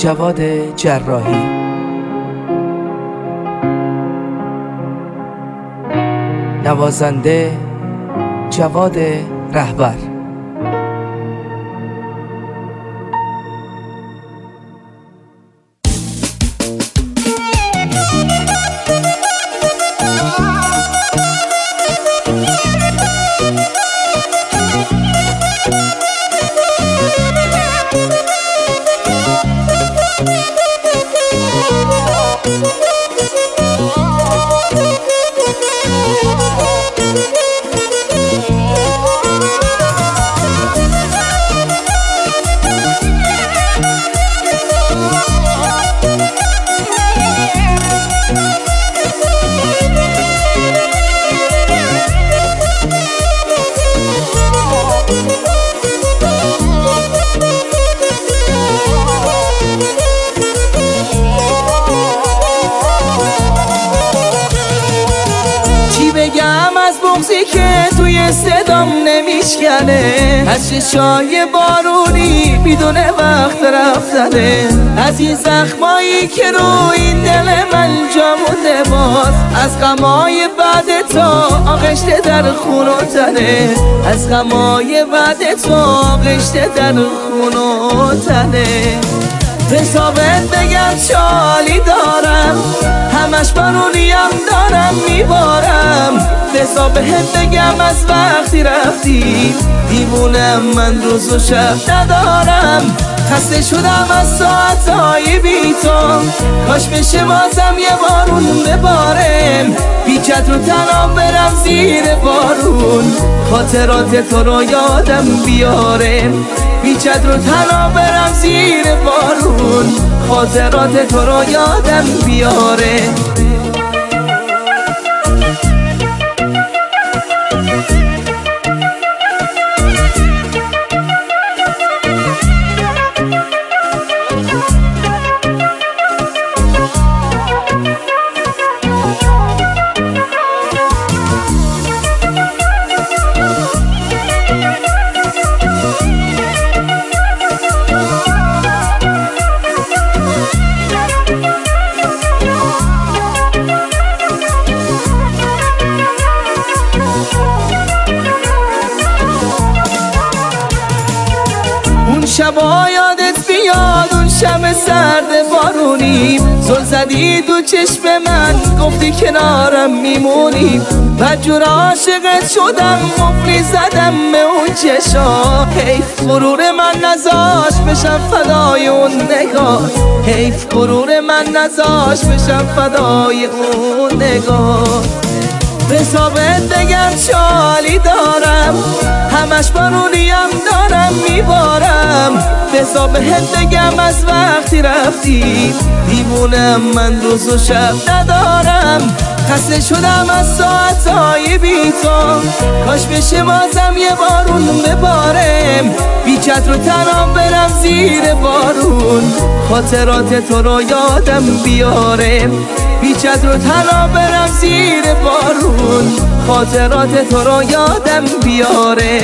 جواد جراحی. نوازنده جواد رهبر. بگم از بغضی که توی صدام نمیشکنه، از چشای بارونی بدون وقت رفتنه، از این زخمایی که روی این دل من جا مونده، باز از غمای بعد تا آغشته در خون و تنه، از غمای بعد تا آغشته در خون و تنه. حسابت بگم چالی دارم، همش بارونیم دارم میبارم، حساب بهت بگم از وقتی رفتی دیوونم من روز و شب ندارم، خسته شدم از ساعتهای بی تو، کاش بشه بازم یه بارون ببارم، بیچت رو تنها برم زیر بارون، خاطرات تو رو یادم بیاره، بیچت رو تنها برم زیر بارون، خاطرات تو رو یادم بیاره. شبا یادت بیاد اون شب سرد بارونی، زل زدی دو چشم من گفتی کنارم میمونی، بدجور عاشقت شدم قفلی زدم به اون چشا، حیف غرور من نذاش بشم فدای اون نگاه، حیف غرور من نذاش بشم فدای اون نگاه. حسابت بگم چالی دارم، همش بارونیم دارم میبارم، حساب بهت بگم از وقتی رفتی دیوونم من روز و شب ندارم، خسته شدم از ساعتهای بی تو، کاش بشه بازم یه بارون ببارم، بیچت رو تنها برم زیر بارون، خاطرات تو رو یادم بیاره، بیچت رو تنها برم زیر بارون، خاطرات تو رو یادم بیاره.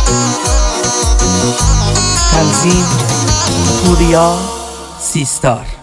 تنظیم پوریا سیستار.